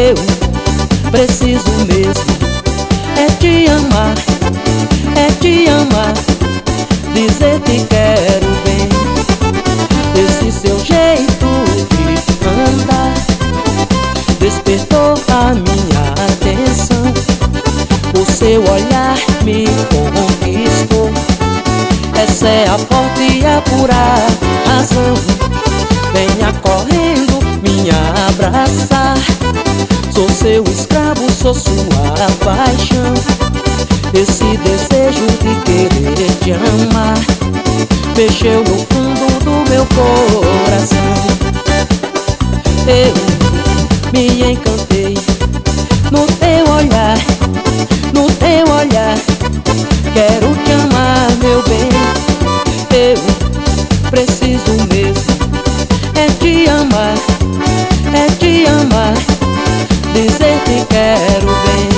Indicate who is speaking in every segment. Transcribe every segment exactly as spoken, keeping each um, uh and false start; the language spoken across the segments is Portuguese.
Speaker 1: Eu preciso mesmo é te amar, é te amar, dizer que quero bem. Esse seu jeito de andar despertou a minha atenção. O seu olhar me conquistou. Essa é a forte e a pura razão. Venha correndo me abraçar. Sou seu escravo, sou sua paixão. Esse desejo de querer te amar mexeu no fundo do meu coração. Eu me encantei no teu olhar, no teu olhar. Quero te amar, meu bem. Eu preciso mesmo é te amar, é te amar, dizer que quero bem.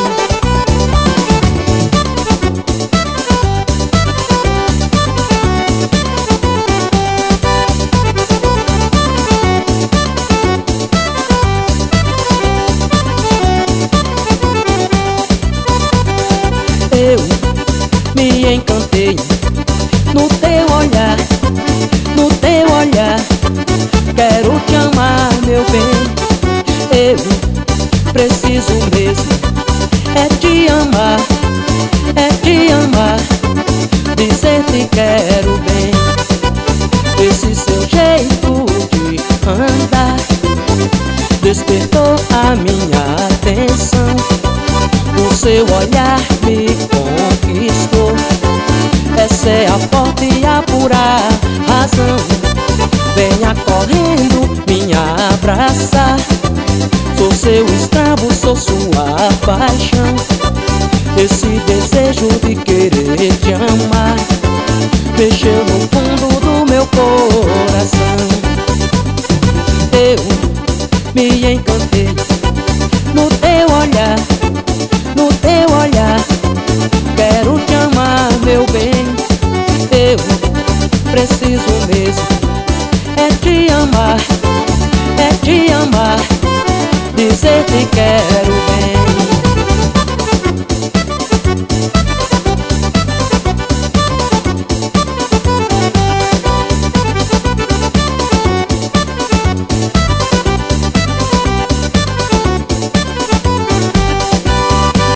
Speaker 1: Eu me encantei no teu olhar, no teu olhar. Quero te amar, meu bem. Eu preciso mesmo é te amar, é te amar, dizer que quero bem. Esse seu jeito de andar despertou a minha atenção. O seu olhar me conquistou. Essa é a forte e a pura razão. Venha correndo me abraçar. Sou seu escravo, sou sua paixão. Esse desejo de querer te amar mexeu no fundo do meu coração. Eu me encantei no teu olhar, no teu olhar. Quero te amar, meu bem. Eu preciso mesmo é te amar, é te amar, dizer que quero